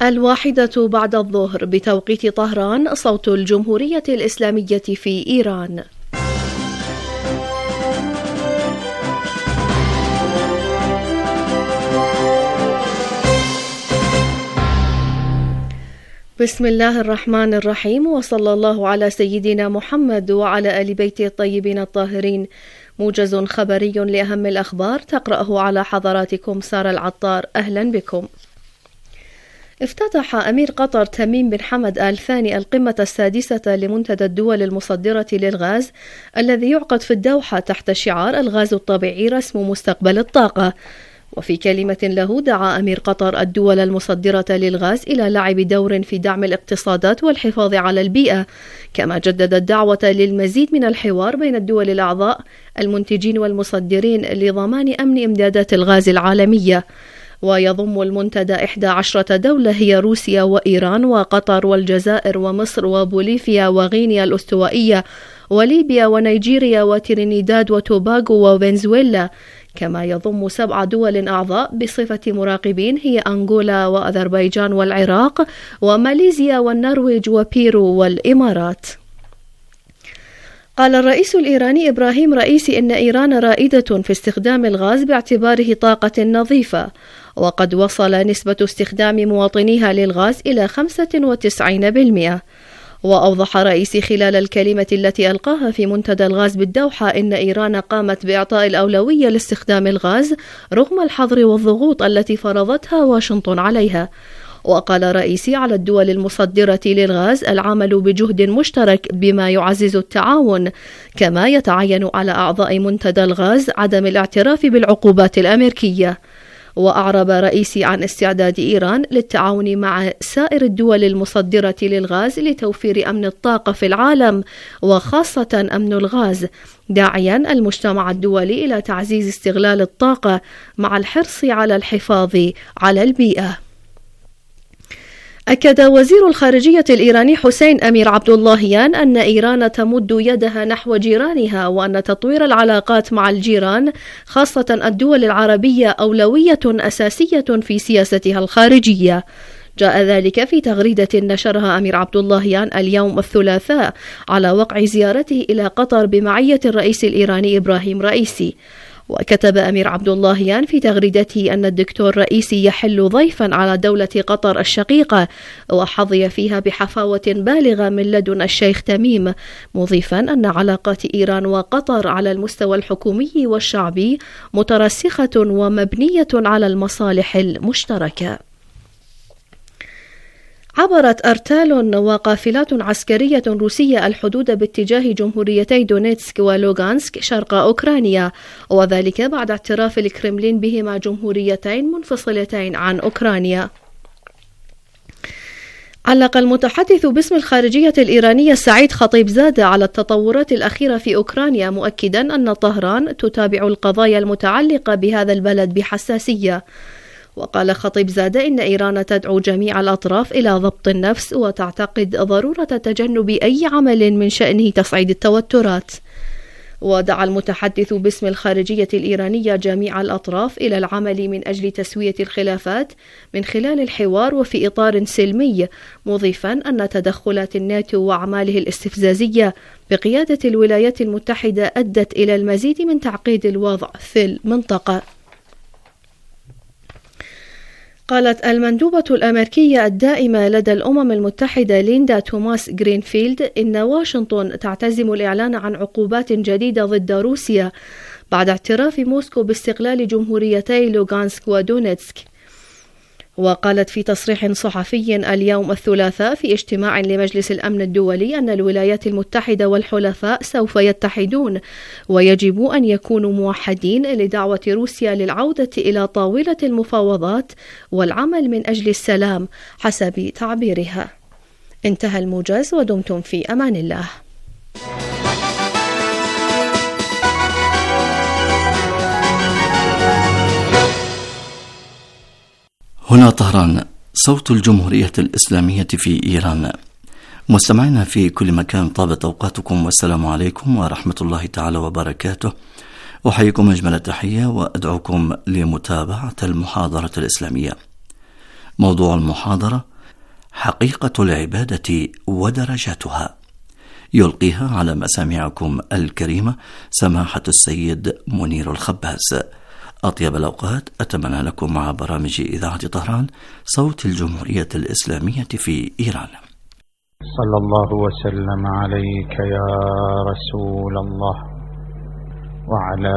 1:00 بعد الظهر بتوقيت طهران، صوت الجمهورية الإسلامية في إيران. بسم الله الرحمن الرحيم، وصلى الله على سيدنا محمد وعلى آل بيته الطيبين الطاهرين. موجز خبري لأهم الأخبار تقرأه على حضراتكم سارة العطار. أهلا بكم. افتتح أمير قطر تميم بن حمد آل ثاني القمة السادسة لمنتدى الدول المصدرة للغاز الذي يعقد في الدوحة تحت شعار الغاز الطبيعي رسم مستقبل الطاقة. وفي كلمة له دعا أمير قطر الدول المصدرة للغاز إلى لعب دور في دعم الاقتصادات والحفاظ على البيئة، كما جدد الدعوة للمزيد من الحوار بين الدول الأعضاء المنتجين والمصدرين لضمان أمن إمدادات الغاز العالمية. ويضم المنتدى 11 دولة هي روسيا وإيران وقطر والجزائر ومصر وبوليفيا وغينيا الاستوائية وليبيا ونيجيريا وترينيداد وتوباغو وفنزويلا، كما يضم 7 دول أعضاء بصفة مراقبين هي أنغولا وأذربيجان والعراق وماليزيا والنرويج وبيرو والإمارات. قال الرئيس الإيراني إبراهيم رئيسي إن إيران رائدة في استخدام الغاز باعتباره طاقة نظيفة، وقد وصل نسبة استخدام مواطنيها للغاز إلى 95%. وأوضح رئيسي خلال الكلمة التي ألقاها في منتدى الغاز بالدوحة إن إيران قامت بإعطاء الأولوية لاستخدام الغاز رغم الحظر والضغوط التي فرضتها واشنطن عليها. وقال رئيسي على الدول المصدرة للغاز العمل بجهد مشترك بما يعزز التعاون، كما يتعين على أعضاء منتدى الغاز عدم الاعتراف بالعقوبات الأمريكية. وأعرب رئيسي عن استعداد إيران للتعاون مع سائر الدول المصدرة للغاز لتوفير أمن الطاقة في العالم وخاصة أمن الغاز، داعيا المجتمع الدولي إلى تعزيز استغلال الطاقة مع الحرص على الحفاظ على البيئة. أكد وزير الخارجية الإيراني حسين أمير عبداللهيان أن إيران تمد يدها نحو جيرانها، وأن تطوير العلاقات مع الجيران خاصة الدول العربية أولوية أساسية في سياستها الخارجية. جاء ذلك في تغريدة نشرها أمير عبداللهيان اليوم الثلاثاء على وقع زيارته إلى قطر بمعية الرئيس الإيراني إبراهيم رئيسي. وكتب أمير عبداللهيان في تغريدته أن الدكتور رئيسي يحل ضيفا على دولة قطر الشقيقة، وحظي فيها بحفاوة بالغة من لدن الشيخ تميم، مضيفا أن علاقات إيران وقطر على المستوى الحكومي والشعبي مترسخة ومبنية على المصالح المشتركة. عبرت أرتال وقافلات عسكرية روسية الحدود باتجاه جمهوريتي دونيتسك ولوغانسك شرق أوكرانيا، وذلك بعد اعتراف الكرملين بهما جمهوريتين منفصلتين عن أوكرانيا. علق المتحدث باسم الخارجية الإيرانية سعيد خطيبزادة على التطورات الأخيرة في أوكرانيا، مؤكدا أن طهران تتابع القضايا المتعلقة بهذا البلد بحساسية. وقال خطيبزادة إن إيران تدعو جميع الأطراف إلى ضبط النفس، وتعتقد ضرورة تجنب أي عمل من شأنه تصعيد التوترات. ودعا المتحدث باسم الخارجية الإيرانية جميع الأطراف إلى العمل من أجل تسوية الخلافات من خلال الحوار وفي إطار سلمي، مضيفا أن تدخلات الناتو وأعماله الاستفزازية بقيادة الولايات المتحدة أدت إلى المزيد من تعقيد الوضع في المنطقة. قالت المندوبة الأمريكية الدائمة لدى الأمم المتحدة ليندا توماس غرينفيلد إن واشنطن تعتزم الإعلان عن عقوبات جديدة ضد روسيا بعد اعتراف موسكو باستقلال جمهوريتي لوغانسك ودونيتسك. وقالت في تصريح صحفي اليوم الثلاثاء في اجتماع لمجلس الأمن الدولي أن الولايات المتحدة والحلفاء سوف يتحدون، ويجب أن يكونوا موحدين لدعوة روسيا للعودة إلى طاولة المفاوضات والعمل من أجل السلام حسب تعبيرها. انتهى الموجز، ودمتم في أمان الله. هنا طهران، صوت الجمهورية الإسلامية في إيران. مستمعينا في كل مكان، طابت أوقاتكم، والسلام عليكم ورحمة الله تعالى وبركاته. أحييكم أجمل التحية وأدعوكم لمتابعة المحاضرة الإسلامية. موضوع المحاضرة: حقيقة العبادة ودرجاتها، يلقيها على مسامعكم الكريمة سماحة السيد منير الخباز. أطيب الأوقات أتمنى لكم مع برامج إذاعة طهران صوت الجمهورية الإسلامية في إيران. صلى الله وسلم عليك يا رسول الله وعلى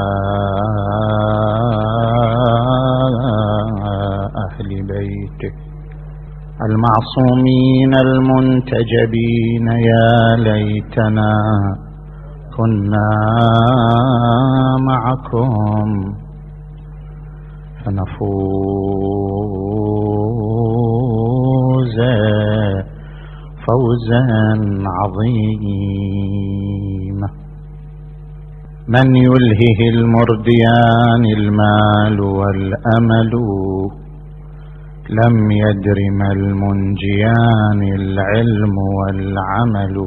أهل بيتك المعصومين المنتجبين. يا ليتنا كنا معكم فنفوز فوزا عظيما. من يلهه المرديان المال والأمل، لم يدر ما المنجيان العلم والعمل.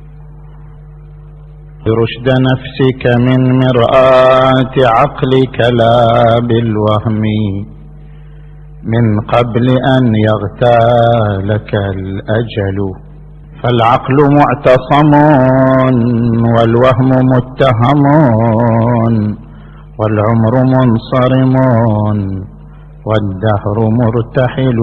برشد نفسك من مرآة عقلك لا بالوهم، من قبل أن يغتالك الأجل. فالعقل معتصم والوهم متهم، والعمر منصرم والدهر مرتحل.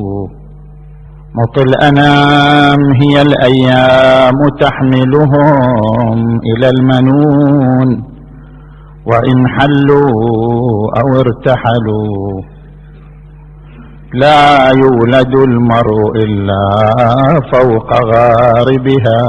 مطل الأنام هي الأيام تحملهم إلى المنون، وإن حلوا أو ارتحلوا لا يولد المرء إلا فوق غاربها،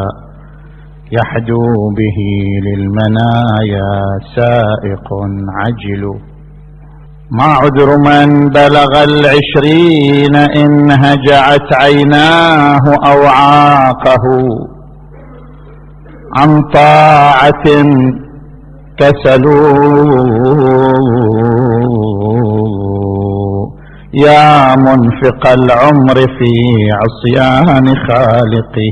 يحدو به للمنايا سائق عجل. ما عذر من بلغ 20 إن هجعت عيناه أو عاقه عن طاعة كسلوا. يا منفق العمر في عصيان خالقه،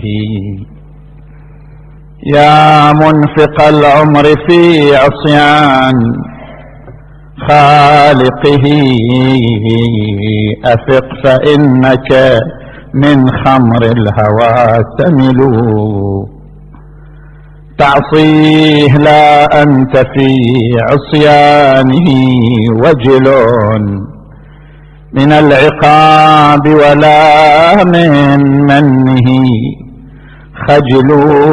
يا منفق العمر في عصيان خالقه، أفق فإنك من خمر الهوى تمل. تعصيه لا أنت في عصيانه وجل من العقاب ولا من منه خجل.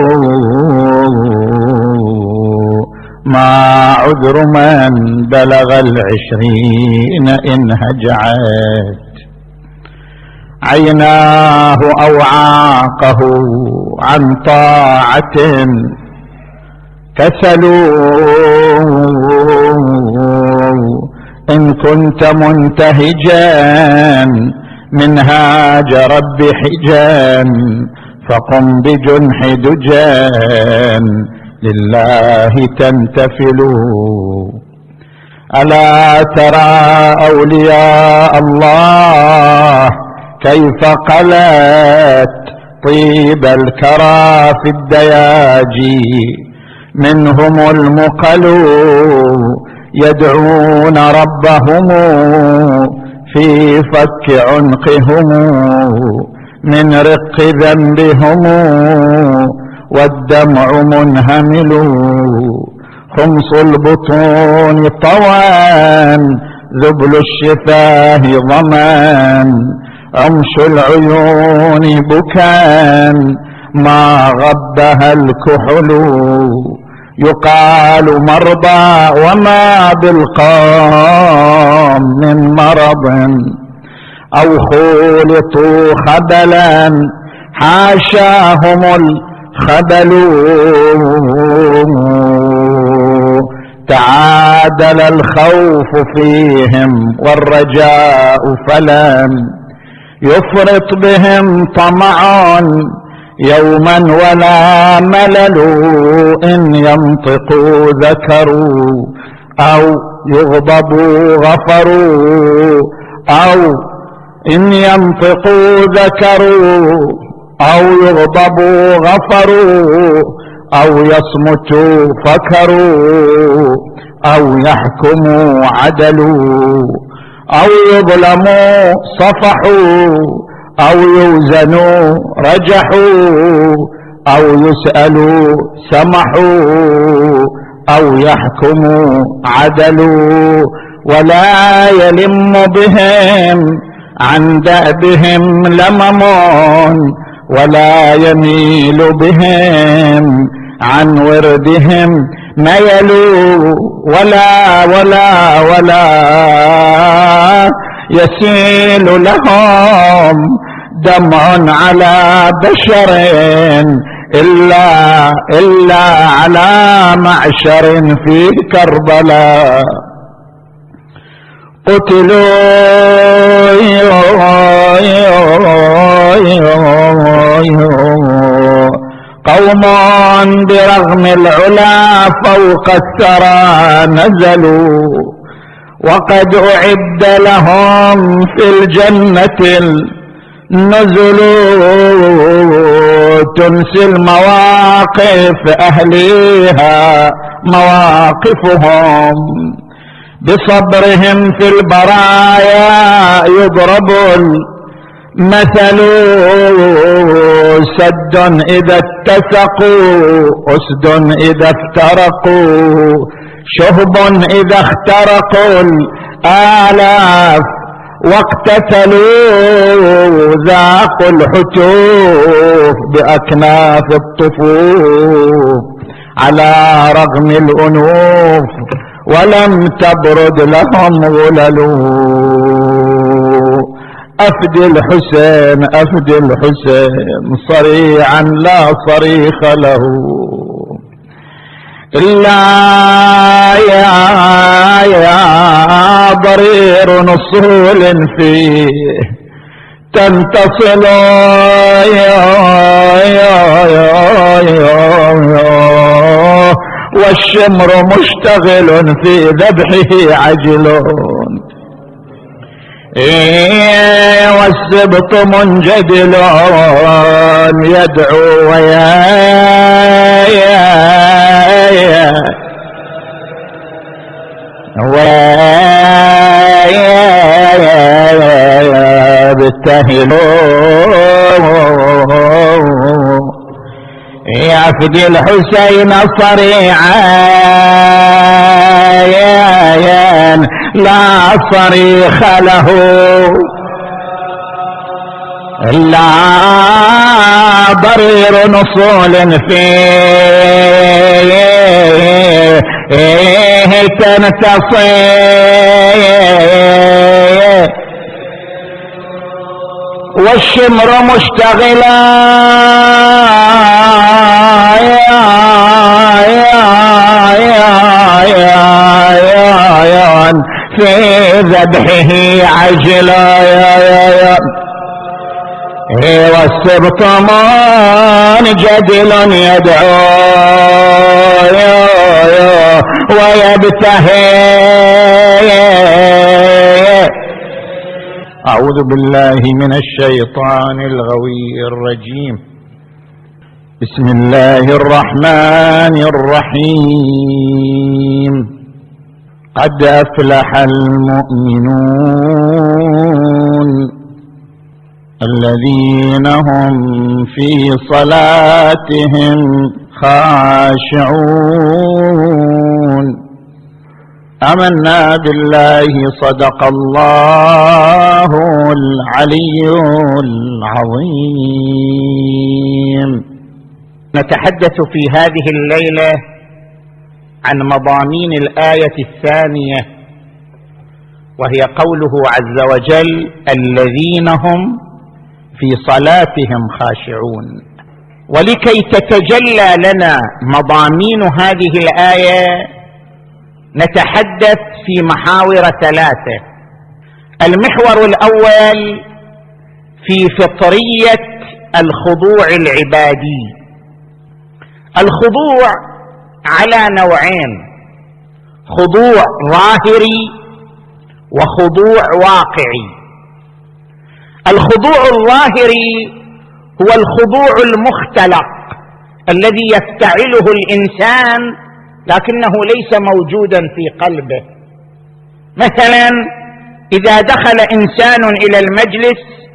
ما عذر من بلغ 20 إن هجعت عيناه أو عاقه عن طاعة كسلوا. إن كنت منتهجا منهاج رب حجا، فقم بجنح دجان لله تنتفل. ألا ترى أولياء الله كيف قلت طيب الكرى في الدياجي؟ منهم المقل يدعون ربهم في فك عنقهم من رق ذنبهم، والدمع منهمل. خمص البطون طوان ذبل الشفاه ضمان، عمش العيون بكان ما غبها الكحل. يقال مرضى وما بالقوم من مرض، أو خولطوا خبلا حاشاهم الخبل. تعادل الخوف فيهم والرجاء فلم يفرط بهم طمع يوما ولا ملل. إن ينطقوا ذكروا أو يغضبوا غفروا، أو إن ينطقوا ذكروا أو يغضبوا غفروا، أو يصمتوا فكروا، أو يحكموا عدلوا، أو يظلموا صفحوا، أو يوزنوا رجحوا، أو يسألوا سمحوا، أو يحكموا عدلوا، ولا يلم بهم عن دأبهم لمم، ولا يميل بهم عن وردهم ميل، ولا ولا ولا يسيل لهم دمع على بشر إلا على معشر في كربلاء. قتلوا قوم برغم العلا فوق الثرى نزلوا، وقد أعد لهم في الجنة النزل، تنسي المواقف أهليها مواقفهم، بصبرهم في البرايا يضرب المثل، سد إذا اتسقوا أسد إذا افترقوا، شهب إذا اخترقوا الآلاف واقتتلوا، ذاقوا الحتوف بأكناف الطفوف على رغم الأنوف، ولم تبرد لهم غلل. أفدي الحسين أفدي الحسين صريعا لا صريخ له، إلا يا ضرير نصول فيه تنتصل، والشمر مشتغل في ذبحه عجل، والسبط منجدل يدعو ويبتهل، يفدي الحسين صريعا لا صريخ له، لا ضرير نصول فيه تنتصر، والشمر مشتغلا في ذبحه عجلا، والسبط منجدل يدعو ويبتهي. أعوذ بالله من الشيطان الغوي الرجيم. بسم الله الرحمن الرحيم. قد أفلح المؤمنون الذين هم في صلاتهم خاشعون. آمنا بالله صدق الله العلي العظيم. نتحدث في هذه الليلة عن مضامين الآية الثانية، وهي قوله عز وجل الذين هم في صلاتهم خاشعون. ولكي تتجلى لنا مضامين هذه الآية نتحدث في محاور ثلاثة. المحور الأول في فطرية الخضوع العبادي. الخضوع على نوعين: خضوع ظاهري وخضوع واقعي. الخضوع الظاهري هو الخضوع المختلق الذي يفتعله الإنسان لكنه ليس موجودا في قلبه. مثلا إذا دخل إنسان إلى المجلس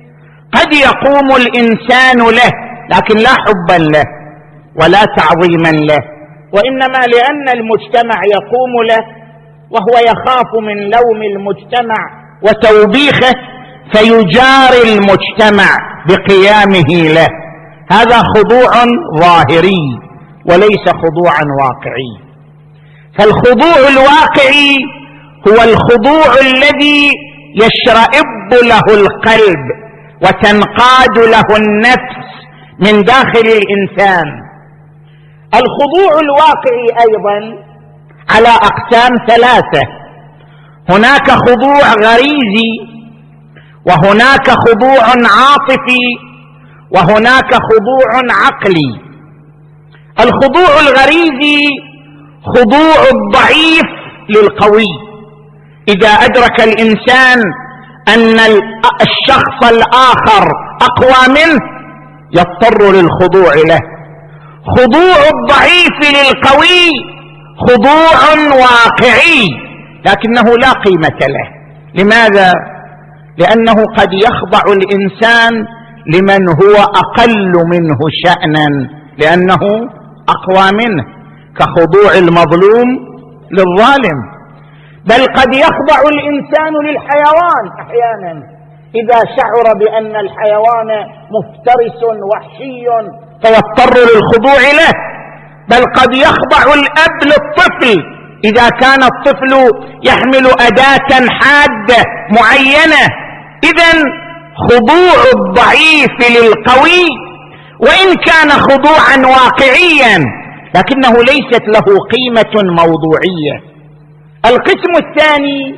قد يقوم الإنسان له لكن لا حبا له ولا تعظيما له، وإنما لأن المجتمع يقوم له وهو يخاف من لوم المجتمع وتوبيخه فيجاري المجتمع بقيامه له. هذا خضوع ظاهري وليس خضوعا واقعي. فالخضوع الواقعي هو الخضوع الذي يشرئب له القلب وتنقاد له النفس من داخل الإنسان. الخضوع الواقعي أيضا على أقسام ثلاثة: هناك خضوع غريزي، وهناك خضوع عاطفي، وهناك خضوع عقلي. الخضوع الغريزي خضوع الضعيف للقوي. إذا أدرك الإنسان أن الشخص الآخر أقوى منه يضطر للخضوع له. خضوع الضعيف للقوي خضوع واقعي لكنه لا قيمة له. لماذا؟ لأنه قد يخضع الإنسان لمن هو أقل منه شأنا لأنه أقوى منه، كخضوع المظلوم للظالم. بل قد يخضع الإنسان للحيوان أحيانا إذا شعر بأن الحيوان مفترس وحشي فيضطر للخضوع له. بل قد يخضع الأب للطفل إذا كان الطفل يحمل أداة حادة معينة. إذن خضوع الضعيف للقوي وإن كان خضوعا واقعيا لكنه ليست له قيمة موضوعية. القسم الثاني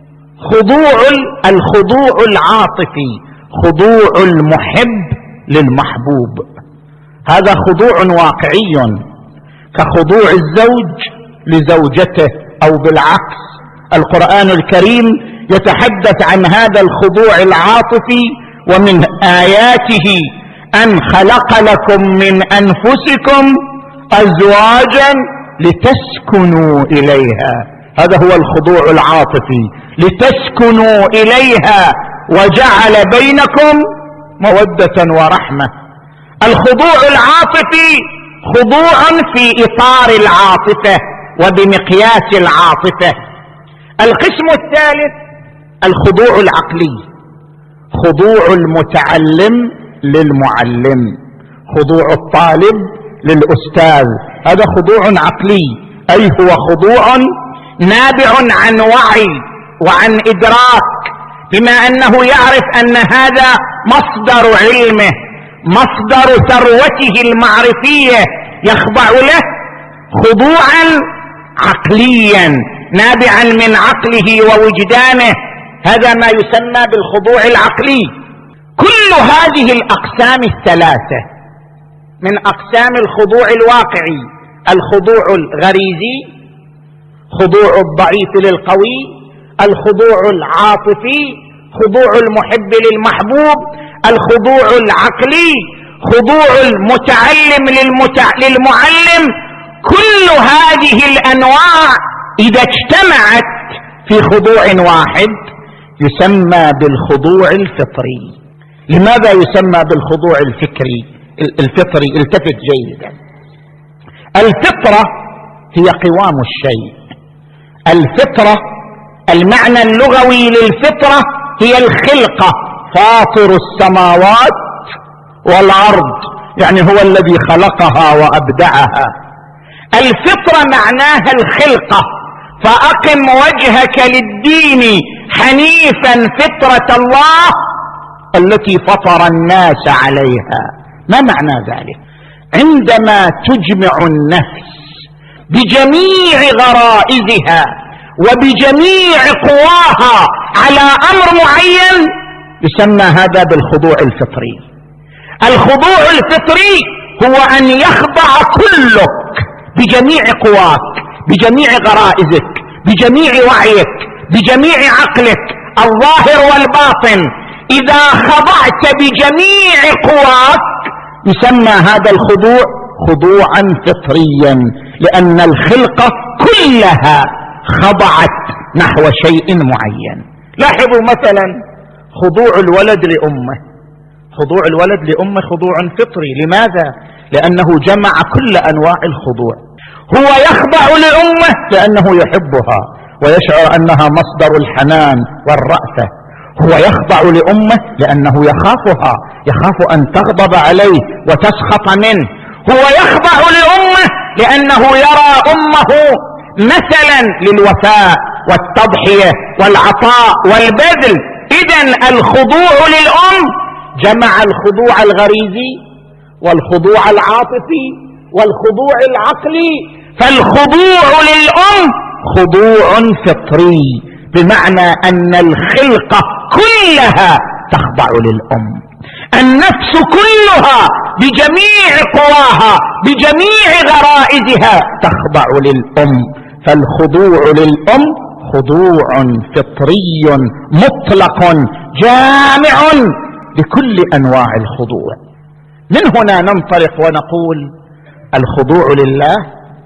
الخضوع العاطفي، خضوع المحب للمحبوب. هذا خضوع واقعي كخضوع الزوج لزوجته أو بالعكس. القرآن الكريم يتحدث عن هذا الخضوع العاطفي: ومن آياته أن خلق لكم من أنفسكم أزواجا لتسكنوا إليها. هذا هو الخضوع العاطفي، لتسكنوا إليها وجعل بينكم مودة ورحمة. الخضوع العاطفي خضوع في إطار العاطفة وبمقياس العاطفة. القسم الثالث الخضوع العقلي، خضوع المتعلم للمعلم، خضوع الطالب للأستاذ. هذا خضوع عقلي، أي هو خضوع نابع عن وعي وعن إدراك، بما أنه يعرف أن هذا مصدر علمه، مصدر ثروته المعرفية، يخضع له خضوعا عقليا نابعا من عقله ووجدانه. هذا ما يسمى بالخضوع العقلي. كل هذه الأقسام الثلاثة من أقسام الخضوع الواقعي: الخضوع الغريزي، خضوع الضعيف للقوي، الخضوع العاطفي، خضوع المحب للمحبوب، الخضوع العقلي، خضوع المتعلم للمعلم. كل هذه الأنواع إذا اجتمعت في خضوع واحد يسمى بالخضوع الفطري. لماذا يسمى بالخضوع الفطري؟ التفت جيدا. الفطرة هي قوام الشيء. الفطرة المعنى اللغوي للفطرة هي الخلقة، فاطر السماوات والأرض، يعني هو الذي خلقها وأبدعها. الفطرة معناها الخلقة، فأقم وجهك للدين حنيفا فطرة الله التي فطر الناس عليها. ما معنى ذلك؟ عندما تجمع النفس بجميع غرائزها وبجميع قواها على أمر معين يسمى هذا بالخضوع الفطري. الخضوع الفطري هو أن يخضع كلك بجميع قواك، بجميع غرائزك، بجميع وعيك، بجميع عقلك الظاهر والباطن. إذا خضعت بجميع قواك يسمى هذا الخضوع خضوعا فطريا، لأن الخلقة كلها خضعت نحو شيء معين. لاحظوا مثلا خضوع الولد لأمه، خضوع الولد لأمه خضوع فطري. لماذا؟ لأنه جمع كل أنواع الخضوع. هو يخضع لأمه لأنه يحبها ويشعر أنها مصدر الحنان والرأفة. هو يخضع لأمه لأنه يخافها، يخاف أن تغضب عليه وتسخط منه. هو يخضع لأمه لأنه يرى أمه مثلا للوفاء والتضحية والعطاء والبذل. إذن الخضوع للأم جمع الخضوع الغريزي والخضوع العاطفي والخضوع العقلي. فالخضوع للأم خضوع فطري، بمعنى أن الخلقة كلها تخضع للأم، النفس كلها بجميع قواها بجميع غرائزها تخضع للأم. فالخضوع للأم خضوع فطري مطلق جامع لكل أنواع الخضوع. من هنا ننطلق ونقول الخضوع لله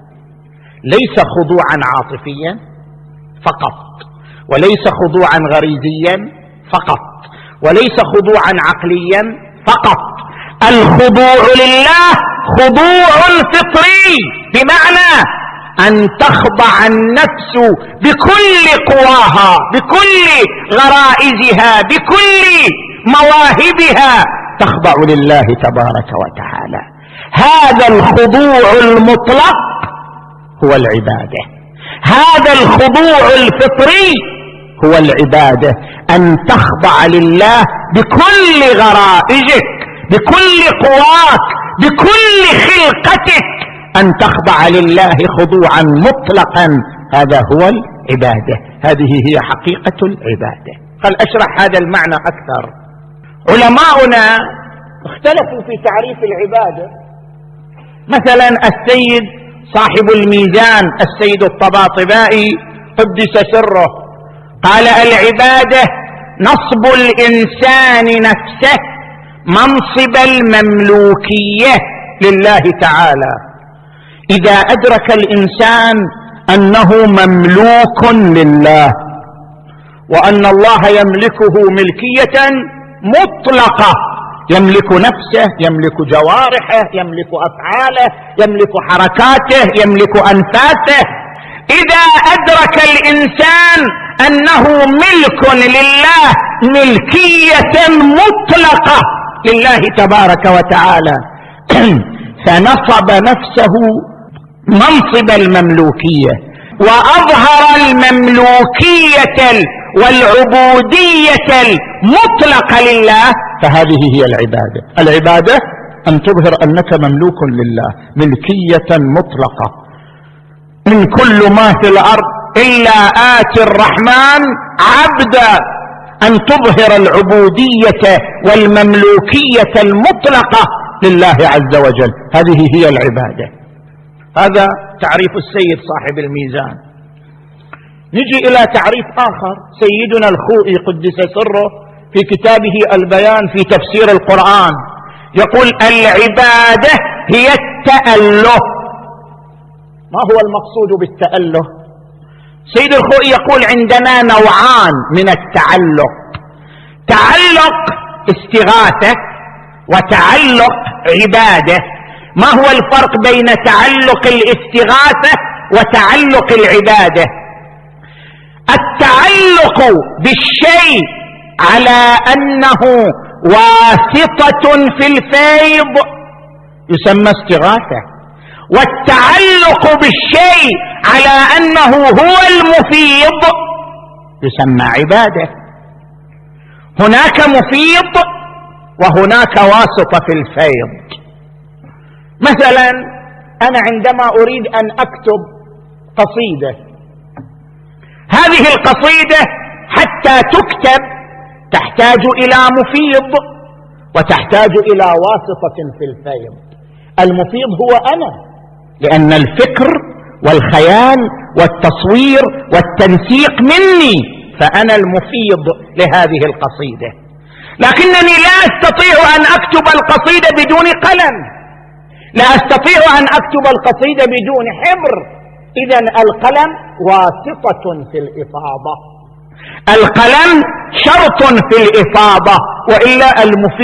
ليس خضوعا عاطفيا فقط، وليس خضوعا غريزيا فقط، وليس خضوعا عقليا فقط. الخضوع لله خضوع فطري، بمعنى أن تخضع النفس بكل قواها بكل غرائزها بكل مواهبها، تخضع لله تبارك وتعالى. هذا الخضوع المطلق هو العبادة، هذا الخضوع الفطري هو العبادة، أن تخضع لله بكل غرائزك بكل قواك بكل خلقتك، أن تخضع لله خضوعا مطلقا. هذا هو العبادة، هذه هي حقيقة العبادة. فلأشرح هذا المعنى أكثر. علماؤنا اختلفوا في تعريف العبادة. مثلا السيد صاحب الميزان السيد الطباطبائي قدس سره قال العبادة نصب الإنسان نفسه منصب المملوكية لله تعالى. إذا أدرك الإنسان أنه مملوك لله وأن الله يملكه ملكية مطلقة، يملك نفسه، يملك جوارحه، يملك أفعاله، يملك حركاته، يملك أنفاسه. إذا أدرك الإنسان أنه ملك لله ملكية مطلقة لله تبارك وتعالى فنصب نفسه منصب المملوكية وأظهر المملوكية والعبودية المطلقة لله، فهذه هي العبادة. العبادة أن تظهر أنك مملوك لله ملكية مطلقة. من كل ما في الأرض إلا آتي الرحمن عبدا، أن تظهر العبودية والمملوكية المطلقة لله عز وجل، هذه هي العبادة. هذا تعريف السيد صاحب الميزان. نجي إلى تعريف آخر. سيدنا الخوئي قدس سره في كتابه البيان في تفسير القرآن يقول العبادة هي التأله. ما هو المقصود بالتأله؟ سيد الخوئي يقول عندنا نوعان من التعلق: تعلق استغاثة وتعلق عبادة. ما هو الفرق بين تعلق الاستغاثة وتعلق العبادة؟ التعلق بالشيء على أنه واسطة في الفيض يسمى استغاثة، والتعلق بالشيء على أنه هو المفيض يسمى عبادة. هناك مفيض وهناك واسطة في الفيض. مثلا أنا عندما أريد أن أكتب قصيدة، هذه القصيدة حتى تكتب تحتاج إلى مفيض وتحتاج إلى واسطة في الفيض. المفيض هو أنا، لأن الفكر والخيال والتصوير والتنسيق مني، فأنا المفيض لهذه القصيدة. لكنني لا أستطيع أن أكتب القصيدة بدون قلم، لا أستطيع أن أكتب القصيدة بدون حبر. إذن القلم واسطة في الإفاضة، القلم شرط في الإفاضة، وإلا المفيض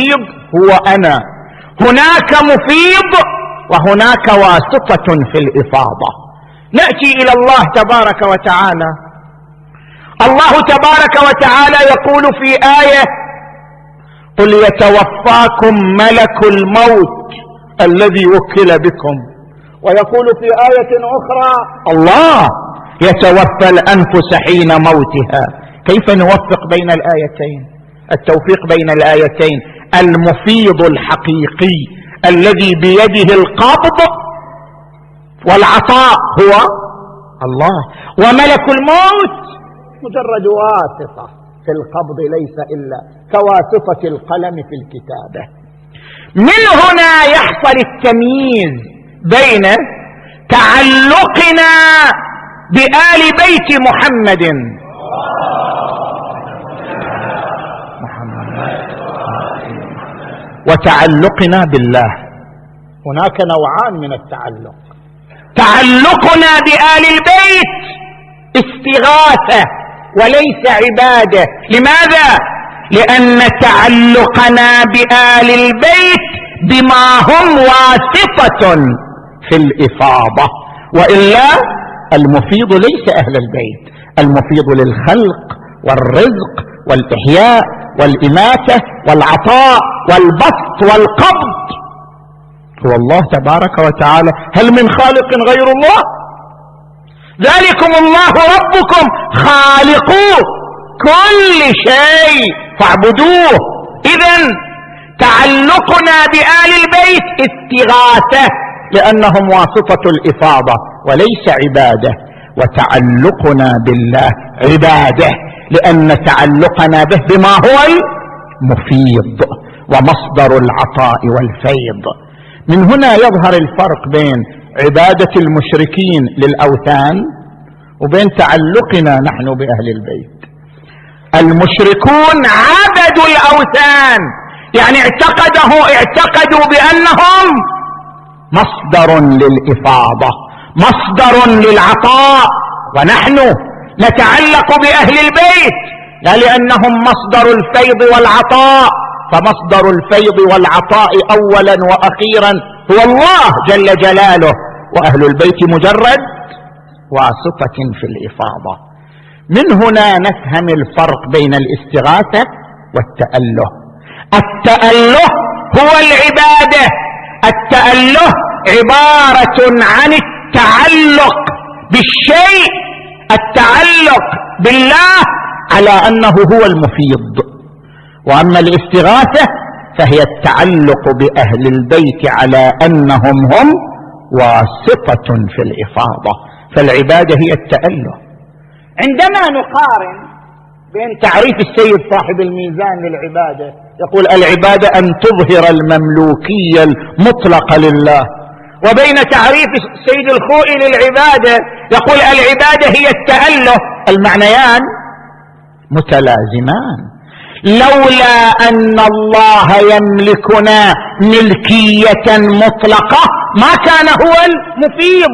هو أنا. هناك مفيض وهناك واسطة في الإفاضة. نأتي إلى الله تبارك وتعالى. الله تبارك وتعالى يقول في آية: قل يتوفاكم ملك الموت الذي وكل بكم. ويقول في آية أخرى: الله يتوفى الأنفس حين موتها. كيف نوفق بين الآيتين؟ التوفيق بين الآيتين: المفيض الحقيقي الذي بيده القبض والعطاء هو الله، وملك الموت مجرد واسطة في القبض، ليس إلا كواسطة القلم في الكتابة. من هنا يحصل التمييز بين تعلقنا بآل بيت محمد وتعلقنا بالله. هناك نوعان من التعلق: تعلقنا بآل البيت استغاثة وليس عبادة. لماذا؟ لأن تعلقنا بآل البيت بما هم واسطة في الإفاضة، وإلا المفيض ليس أهل البيت، المفيض للخلق والرزق والإحياء والإماتة والعطاء والبسط والقبض هو الله تبارك وتعالى. هل من خالق غير الله؟ ذلكم الله ربكم خالق كل شيء فاعبدوه. إذن تعلقنا بآل البيت استغاثة لأنهم واسطة الإفاضة وليس عبادة، وتعلقنا بالله عبادة لأن تعلقنا به بما هو المفيض ومصدر العطاء والفيض. من هنا يظهر الفرق بين عبادة المشركين للأوثان وبين تعلقنا نحن بأهل البيت. المشركون عبدوا الأوثان، يعني اعتقدوا بأنهم مصدر للإفاضة، مصدر للعطاء، ونحن نتعلق بأهل البيت لا لأنهم مصدر الفيض والعطاء، فمصدر الفيض والعطاء أولا وأخيرا هو الله جل جلاله، وأهل البيت مجرد واسطة في الإفاضة. من هنا نفهم الفرق بين الاستغاثة والتأله. التأله هو العبادة، التأله عبارة عن التعلق بالشيء، التعلق بالله على أنه هو المفيض. وأما الاستغاثة فهي التعلق بأهل البيت على أنهم هم واسطة في الإفاضة، فالعبادة هي التأله. عندما نقارن بين تعريف السيد صاحب الميزان للعبادة، يقول العبادة أن تظهر المملوكية المطلقة لله، وبين تعريف السيد الخوئي للعبادة يقول العبادة هي التأله، المعنيان متلازمان. لولا أن الله يملكنا ملكية مطلقة ما كان هو المفيض،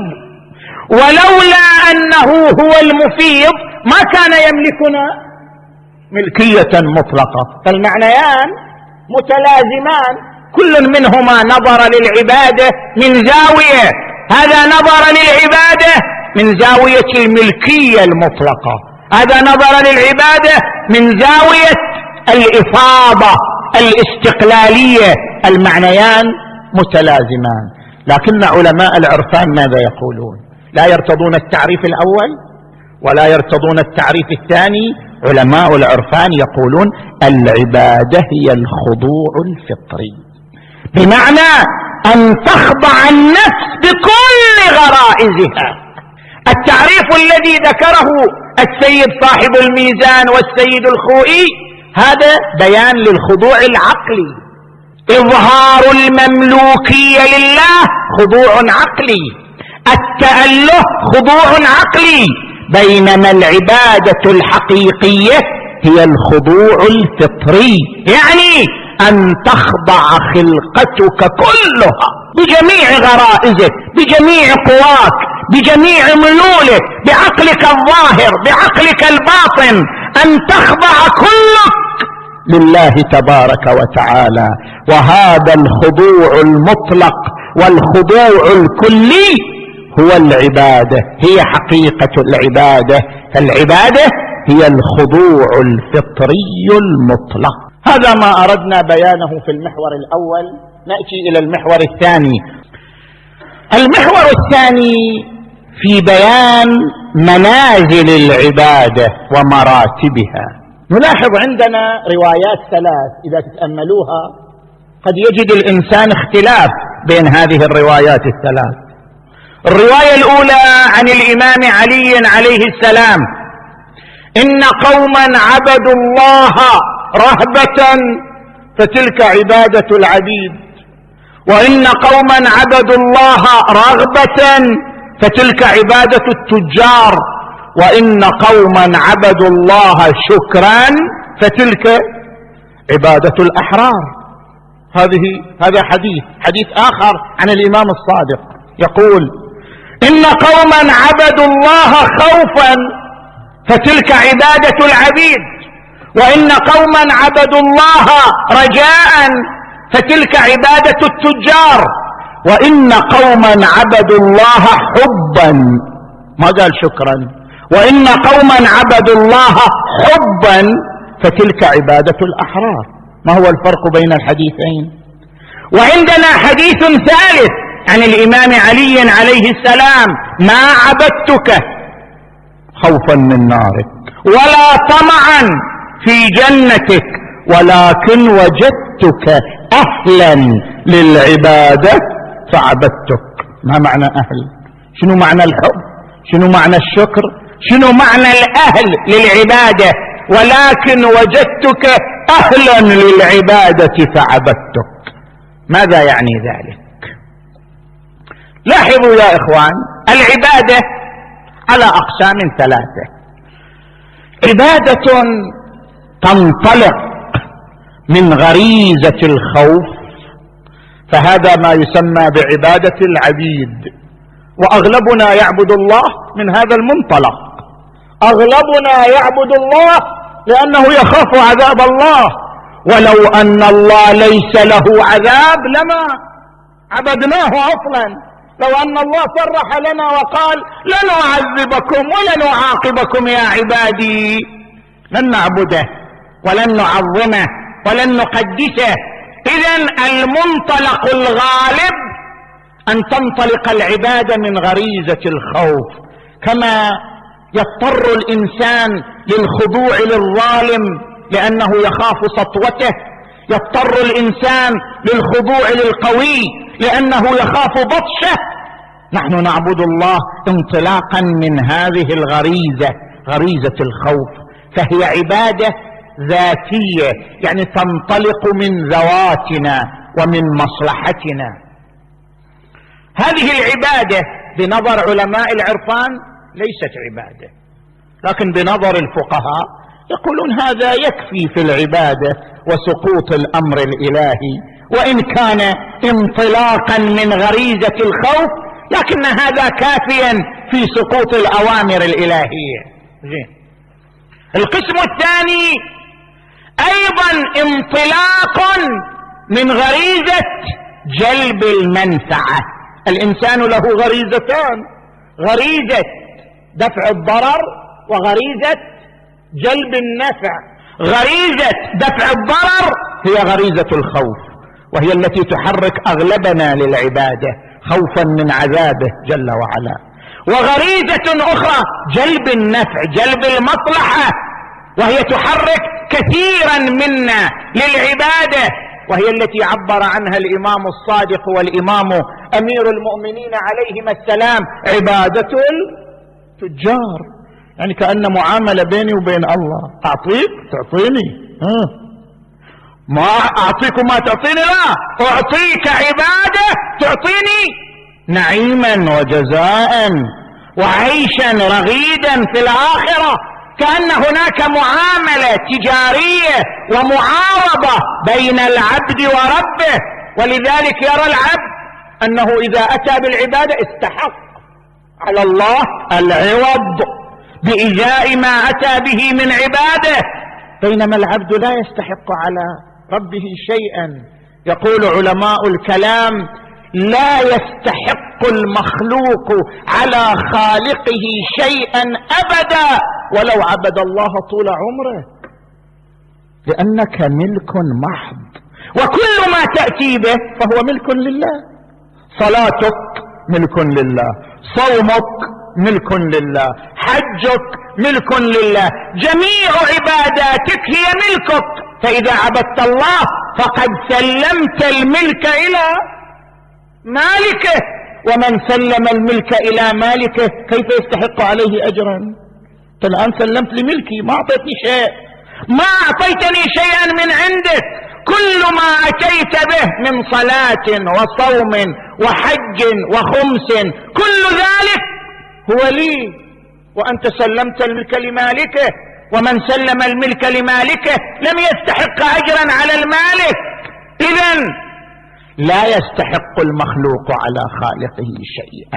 ولولا أنه هو المفيض ما كان يملكنا ملكية مطلقة، فالمعنيان متلازمان، كل منهما نظر للعبادة من زاوية، هذا نظر للعبادة من زاوية الملكية المطلقة، هذا نظر للعبادة من زاوية الإفاضة الاستقلالية، المعنيان متلازمان. لكن علماء العرفان ماذا يقولون؟ لا يرتضون التعريف الأول ولا يرتضون التعريف الثاني. علماء العرفان يقولون العبادة هي الخضوع الفطري، بمعنى أن تخضع النفس بكل غرائزها. التعريف الذي ذكره السيد صاحب الميزان والسيد الخوئي هذا بيان للخضوع العقلي، إظهار المملوكية لله خضوع عقلي، التأله خضوع عقلي، بينما العبادة الحقيقية هي الخضوع الفطري، يعني أن تخضع خلقتك كلها بجميع غرائزك، بجميع قواك، بجميع ميولك، بعقلك الظاهر، بعقلك الباطن، أن تخضع كلك لله تبارك وتعالى. وهذا الخضوع المطلق والخضوع الكلي هو العبادة، هي حقيقة العبادة. فالعبادة هي الخضوع الفطري المطلق. هذا ما أردنا بيانه في المحور الأول. نأتي إلى المحور الثاني. المحور الثاني في بيان منازل العبادة ومراتبها. نلاحظ عندنا روايات ثلاث إذا تتأملوها قد يجد الإنسان اختلاف بين هذه الروايات الثلاث. الرواية الأولى عن الإمام علي عليه السلام: إن قوما عبدوا الله رهبة فتلك عبادة العبيد، وإن قوما عبدوا الله رغبة فتلك عبادة التجار، وإن قوما عبدوا الله شكرا فتلك عبادة الأحرار. هذا حديث آخر عن الإمام الصادق يقول: إن قوما عبدوا الله خوفا فتلك عبادة العبيد، وإن قوما عبدوا الله رجاء فتلك عبادة التجار، وإن قوما عبدوا الله حبا، ما قال شكرا، وإن قوما عبدوا الله حبا فتلك عبادة الأحرار. ما هو الفرق بين الحديثين؟ وعندنا حديث ثالث عن الإمام علي عليه السلام: ما عبدتك خوفا من نارك ولا طمعا في جنتك، ولكن وجدتك أهلا للعبادة فعبدتك. ما معنى أهل؟ شنو معنى الحب؟ شنو معنى الشكر؟ شنو معنى الأهل للعبادة؟ ولكن وجدتك أهلا للعبادة فعبدتك. ماذا يعني ذلك؟ لاحظوا يا إخوان، العبادة على أقسام ثلاثة. عبادة تنطلق من غريزة الخوف، فهذا ما يسمى بعبادة العبيد، وأغلبنا يعبد الله من هذا المنطلق. أغلبنا يعبد الله لأنه يخاف عذاب الله، ولو أن الله ليس له عذاب لما عبدناه أصلا. لو أن الله صرح لنا وقال: لن أعذبكم ولن أعاقبكم يا عبادي، لن نعبده ولن نعظمه ولن نقدسه. إذن المنطلق الغالب أن تنطلق العبادة من غريزة الخوف، كما يضطر الإنسان للخضوع للظالم لأنه يخاف سطوته، يضطر الإنسان للخضوع للقوي لأنه يخاف بطشه. نحن نعبد الله انطلاقا من هذه الغريزة، غريزة الخوف، فهي عبادة ذاتية، يعني تنطلق من ذواتنا ومن مصلحتنا. هذه العبادة بنظر علماء العرفان ليست عبادة، لكن بنظر الفقهاء يقولون هذا يكفي في العبادة وسقوط الأمر الإلهي، وإن كان انطلاقا من غريزة الخوف لكن هذا كافيا في سقوط الأوامر الإلهية. زين. القسم الثاني أيضا انطلاق من غريزة جلب المنفعة. الإنسان له غريزتان: غريزة دفع الضرر وغريزة جلب النفع. غريزة دفع الضرر هي غريزة الخوف، وهي التي تحرك أغلبنا للعبادة خوفا من عذابه جل وعلا. وغريزة أخرى جلب النفع، جلب المصلحة، وهي تحرك كثيرا منا للعبادة، وهي التي عبر عنها الإمام الصادق والإمام أمير المؤمنين عليهما السلام: عبادة التجار. يعني كأن معاملة بيني وبين الله، أعطيك تعطيني، ما أعطيك وما تعطيني، لا، أعطيك عبادة تعطيني نعيما وجزاء وعيشا رغيدا في الآخرة. كأن هناك معاملة تجارية ومعارضة بين العبد وربه، ولذلك يرى العبد أنه إذا أتى بالعبادة استحق على الله العوض بإجاء ما أتى به من عباده. بينما العبد لا يستحق على ربه شيئا. يقول علماء الكلام: لا يستحق المخلوق على خالقه شيئا أبدا ولو عبد الله طول عمره، لأنك ملك محض، وكل ما تأتي به فهو ملك لله. صلاتك ملك لله، صومك ملك لله، حجك ملك لله، جميع عباداتك هي ملكك. فإذا عبدت الله فقد سلمت الملك إلى مالكه، ومن سلم الملك إلى مالكه كيف يستحق عليه أجرا؟ الآن سلمت لملكي، ما أعطيتني شيء، ما أعطيتني شيئا من عندك. كل ما أتيت به من صلاة وصوم وحج وخمس كل ذلك هو لي، وأنت سلمت الملك لمالكه، ومن سلم الملك لمالكه لم يستحق أجرا على المالك. إذن لا يستحق المخلوق على خالقه شيئا،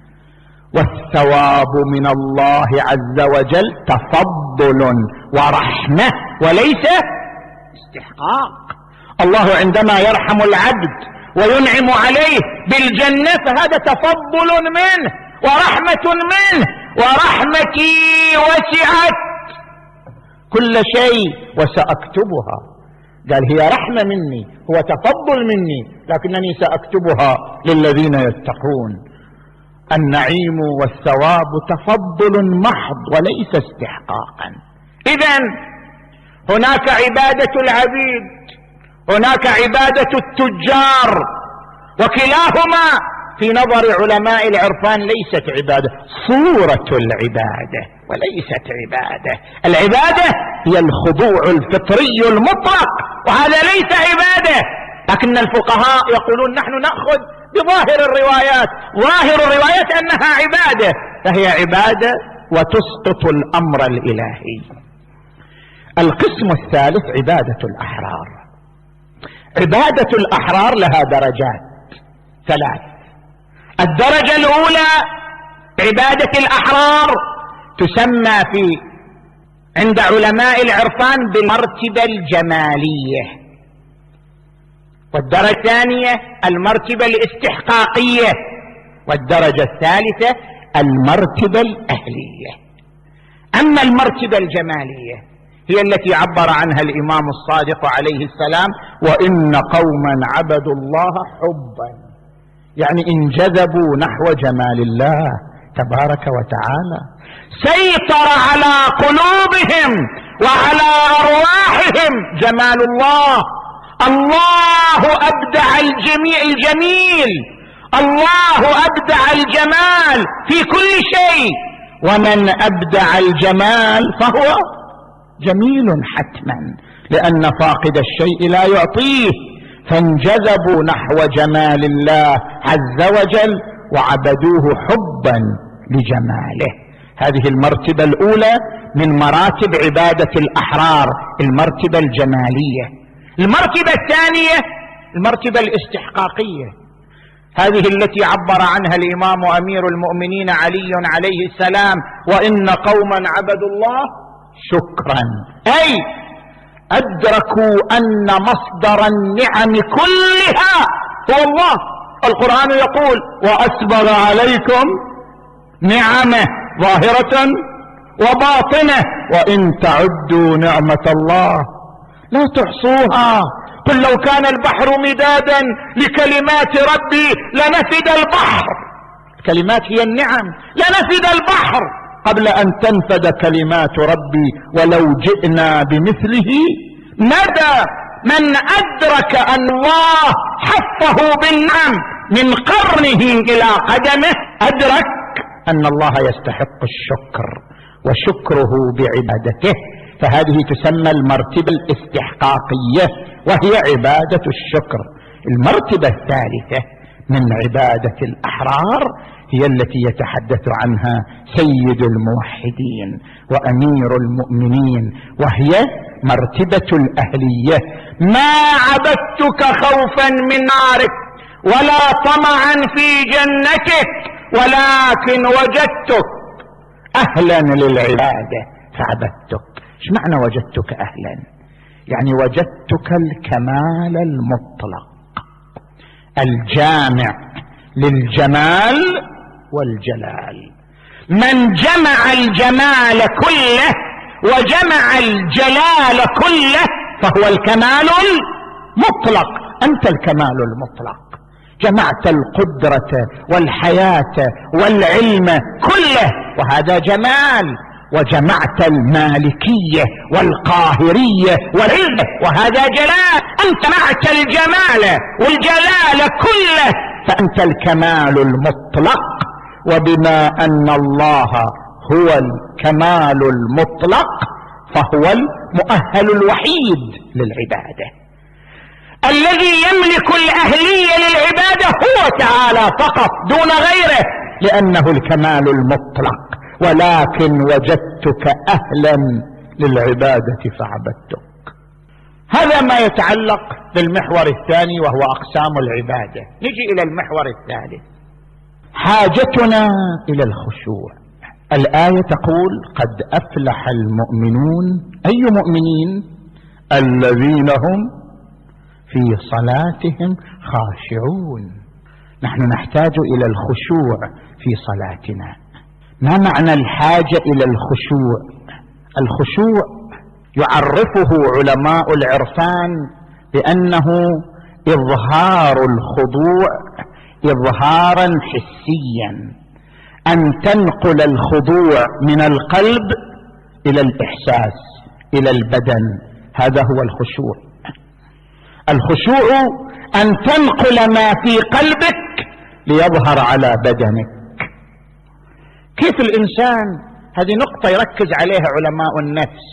والثواب من الله عز وجل تفضل ورحمة وليس استحقاق. الله عندما يرحم العبد وينعم عليه بالجنة فهذا تفضل منه ورحمة منه، ورحمتي وسعت كل شيء وسأكتبها. قال هي رحمة مني، هو تفضل مني، لكنني سأكتبها للذين يتقون. النعيم والثواب تفضل محض وليس استحقاقا. إذن هناك عبادة العبيد، هناك عبادة التجار، وكلاهما في نظر علماء العرفان ليست عبادة، صورة العبادة وليست عبادة. العبادة هي الخضوع الفطري المطلق، وهذا ليس عبادة. لكن الفقهاء يقولون نحن نأخذ بظاهر الروايات، ظاهر الروايات أنها عبادة، فهي عبادة وتسقط الأمر الإلهي. القسم الثالث عبادة الأحرار. عبادة الأحرار لها درجات ثلاث. الدرجة الأولى عبادة الأحرار تسمى عند علماء العرفان بالمرتبة الجمالية، والدرجة الثانية المرتبة الاستحقاقية، والدرجة الثالثة المرتبة الأهلية. أما المرتبة الجمالية هي التي عبر عنها الإمام الصادق عليه السلام: وإن قوما عبدوا الله حبا، يعني انجذبوا نحو جمال الله تبارك وتعالى، سيطر على قلوبهم وعلى أرواحهم جمال الله. الله أبدع الجميل، الله أبدع الجمال في كل شيء، ومن أبدع الجمال فهو جميل حتما، لأن فاقد الشيء لا يعطيه. فانجذبوا نحو جمال الله عز وجل وعبدوه حبا لجماله. هذه المرتبة الأولى من مراتب عبادة الأحرار، المرتبة الجمالية. المرتبة الثانية المرتبة الاستحقاقية، هذه التي عبر عنها الإمام أمير المؤمنين علي عليه السلام: وإن قوما عبدوا الله شكرا، أي أدركوا أن مصدر النعم كلها هو الله. القرآن يقول: وأسبغ عليكم نعمه ظاهرة وباطنة وإن تعدوا نعمة الله لا تحصوها. قل لو كان البحر مدادا لكلمات ربي لنفد البحر. الكلمات هي النعم، لنفد البحر قبل أن تنفد كلمات ربي ولو جئنا بمثله مدى. من أدرك أن الله حفه بالنعم من قرنه إلى قدمه أدرك أن الله يستحق الشكر، وشكره بعبادته. فهذه تسمى المرتبة الاستحقاقية، وهي عبادة الشكر. المرتبة الثالثة من عبادة الأحرار هي التي يتحدث عنها سيد الموحدين وأمير المؤمنين، وهي مرتبة الأهلية. ما عبدتك خوفا من نارك ولا طمعا في جنتك، ولكن وجدتك أهلا للعبادة فعبدتك. ايش معنى وجدتك أهلا؟ يعني وجدتك الكمال المطلق الجامع للجمال والجلال. من جمع الجمال كله وجمع الجلال كله فهو الكمال المطلق. أنت الكمال المطلق، جمعت القدرة والحياة والعلم كله، وهذا جمال. وجمعت المالكية والقاهرية والعلم، وهذا جلال. أنت جمعت الجمال والجلال كله، فأنت الكمال المطلق. وبما أن الله هو الكمال المطلق فهو المؤهل الوحيد للعبادة. الذي يملك الأهلية للعبادة هو تعالى فقط دون غيره، لأنه الكمال المطلق. ولكن وجدتك أهلا للعبادة فعبدتك. هذا ما يتعلق بالمحور الثاني وهو أقسام العبادة. نجي إلى المحور الثالث، حاجتنا إلى الخشوع. الآية تقول قد أفلح المؤمنون. أي مؤمنين؟ الذين هم في صلاتهم خاشعون. نحن نحتاج إلى الخشوع في صلاتنا. ما معنى الحاجة إلى الخشوع؟ الخشوع يعرفه علماء العرفان بأنه إظهار الخضوع إظهارا حسيا، أن تنقل الخضوع من القلب إلى الإحساس إلى البدن. هذا هو الخشوع. الخشوع أن تنقل ما في قلبك ليظهر على بدنك. كيف الإنسان؟ هذه نقطة يركز عليها علماء النفس،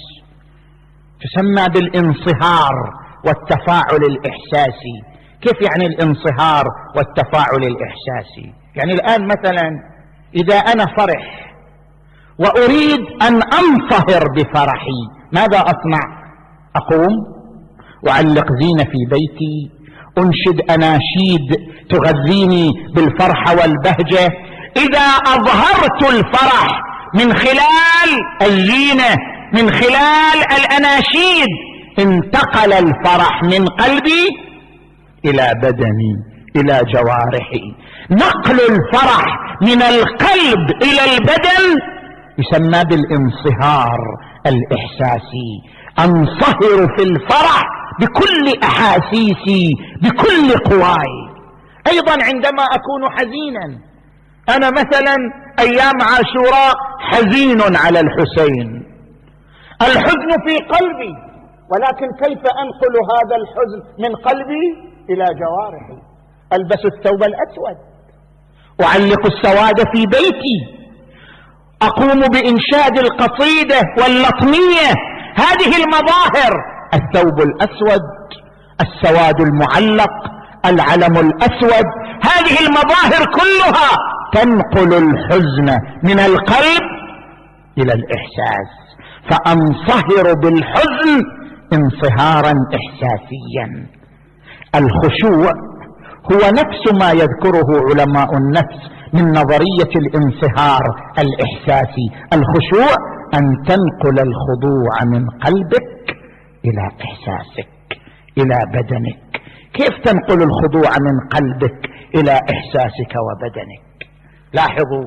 تسمى بالانصهار والتفاعل الإحساسي. كيف يعني الانصهار والتفاعل الإحساسي؟ يعني الآن مثلا إذا أنا فرح وأريد أن أنصهر بفرحي، ماذا أصنع؟ أقوم وأعلق زينة في بيتي، أنشد أناشيد تغذيني بالفرحة والبهجة. إذا أظهرت الفرح من خلال الزينة من خلال الأناشيد انتقل الفرح من قلبي إلى بدني إلى جوارحي. نقل الفرح من القلب إلى البدن يسمى بالانصهار الإحساسي. أنصهر في الفرح بكل أحاسيسي بكل قواي. أيضا عندما أكون حزينا، أنا مثلا أيام عاشوراء حزين على الحسين، الحزن في قلبي، ولكن كيف أنقل هذا الحزن من قلبي إلى جوارحي؟ ألبس الثوب الأسود، أعلق السواد في بيتي، أقوم بإنشاد القصيدة واللطمية. هذه المظاهر، الثوب الأسود، السواد المعلق، العلم الأسود، هذه المظاهر كلها تنقل الحزن من القلب إلى الإحساس. فأنصهر بالحزن انصهارا إحساسيا. الخشوع هو نفس ما يذكره علماء النفس من نظرية الانصهار الإحساسي. الخشوع أن تنقل الخضوع من قلبك إلى إحساسك إلى بدنك. كيف تنقل الخضوع من قلبك إلى إحساسك وبدنك؟ لاحظوا،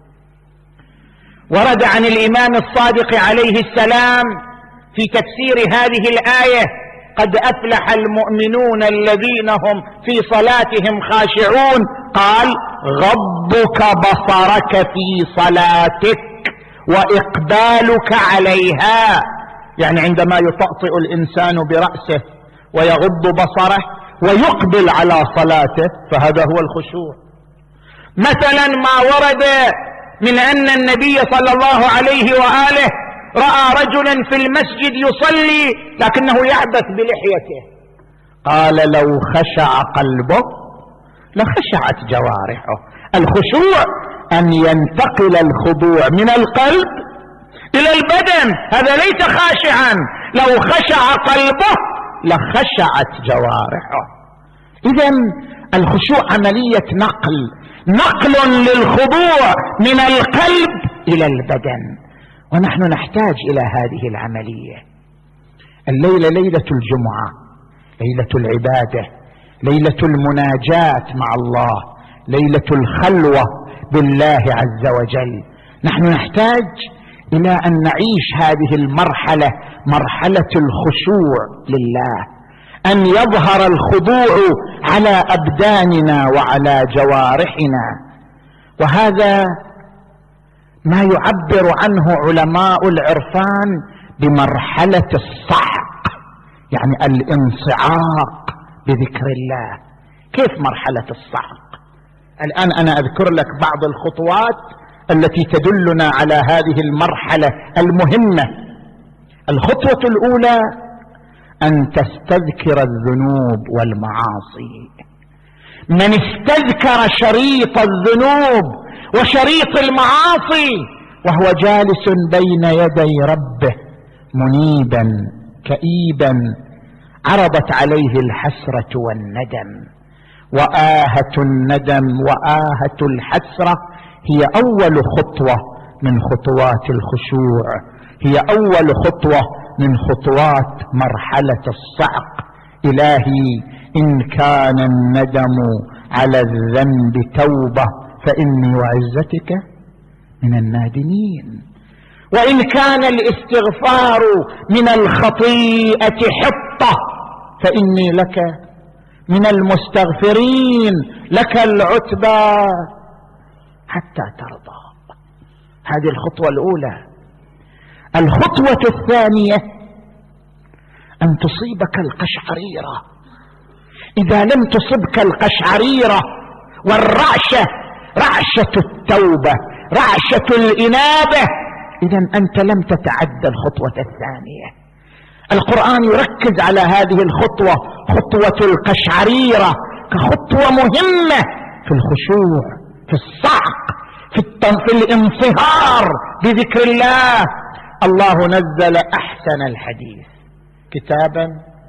ورد عن الإمام الصادق عليه السلام في تفسير هذه الآية قد أفلح المؤمنون الذين هم في صلاتهم خاشعون، قال غضك بصرك في صلاتك وإقبالك عليها. يعني عندما يطأطئ الإنسان برأسه ويغض بصره ويقبل على صلاته فهذا هو الخشوع. مثلا ما ورد من أن النبي صلى الله عليه وآله رأى رجلا في المسجد يصلي لكنه يعبث بلحيته، قال لو خشع قلبه لخشعت جوارحه. الخشوع أن ينتقل الخضوع من القلب إلى البدن، هذا ليس خاشعا. لو خشع قلبه لخشعت جوارحه. إذن الخشوع عملية نقل للخضوع من القلب إلى البدن. ونحن نحتاج إلى هذه العملية. الليلة ليلة الجمعة، ليلة العبادة، ليلة المناجاة مع الله، ليلة الخلوة بالله عز وجل. نحن نحتاج إلى أن نعيش هذه المرحلة، مرحلة الخشوع لله، أن يظهر الخضوع على أبداننا وعلى جوارحنا. وهذا ما يعبر عنه علماء العرفان بمرحلة الصعق، يعني الانصعاق بذكر الله. كيف مرحلة الصعق؟ الآن أنا أذكر لك بعض الخطوات التي تدلنا على هذه المرحلة المهمة. الخطوة الأولى أن تستذكر الذنوب والمعاصي. من استذكر شريط الذنوب وشريط المعاصي وهو جالس بين يدي ربه منيبا كئيبا، عرضت عليه الحسرة والندم. وآهة الندم وآهة الحسرة هي أول خطوة من خطوات الخشوع، هي أول خطوة من خطوات مرحلة الصعق. إلهي إن كان الندم على الذنب توبة فإني وعزتك من النادمين، وإن كان الاستغفار من الخطيئة حطة فإني لك من المستغفرين، لك العتبى حتى ترضى. هذه الخطوة الأولى. الخطوة الثانية أن تصيبك القشعريرة. إذا لم تصبك القشعريرة والرعشة، رعشة التوبة، رعشة الإنابة، إذن أنت لم تتعدى الخطوة الثانية. القرآن يركز على هذه الخطوة، خطوة القشعريرة، كخطوة مهمة في الخشوع، في الصعق، في الانصهار بذكر الله. الله نزل أحسن الحديث كتابا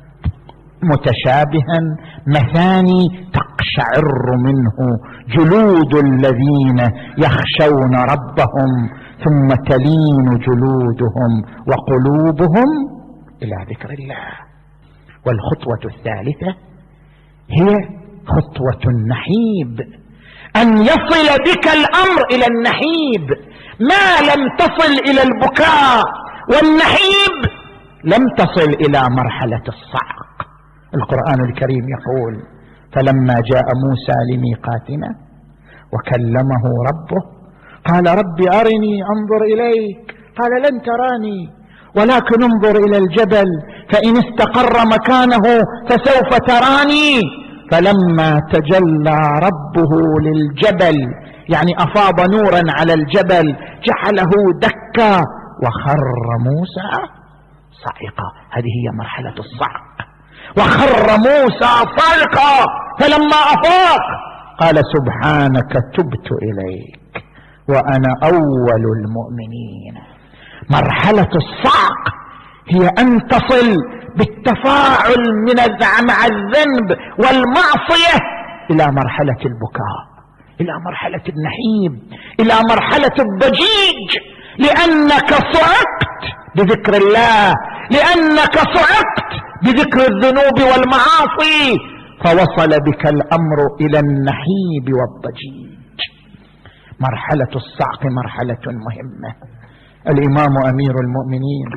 متشابها مثاني تقشعر منه جلود الذين يخشون ربهم ثم تلين جلودهم وقلوبهم إلى ذكر الله. والخطوة الثالثة هي خطوة النحيب، أن يصل بك الأمر إلى النحيب. ما لم تصل إلى البكاء والنحيب لم تصل إلى مرحلة الصعق. القرآن الكريم يقول: فلما جاء موسى لميقاتنا وكلمه ربه قال رب أرني أنظر إليك، قال لن تراني ولكن انظر إلى الجبل فإن استقر مكانه فسوف تراني. فلما تجلى ربه للجبل، يعني أفاض نورا على الجبل، جعله دكا وخر موسى صعقا. هذه هي مرحلة الصعق. وخر موسى صعقا فلما أفاق قال سبحانك تبت إليك وأنا أول المؤمنين. مرحلة الصعق هي أن تصل بالتفاعل مع الذنب والمعصية إلى مرحلة البكاء، إلى مرحلة النحيب، إلى مرحلة الضجيج، لأنك صعقت بذكر الله، لأنك صعقت بذكر الذنوب والمعاصي، فوصل بك الأمر إلى النحيب والضجيج. مرحلة الصعق مرحلة مهمة. الإمام أمير المؤمنين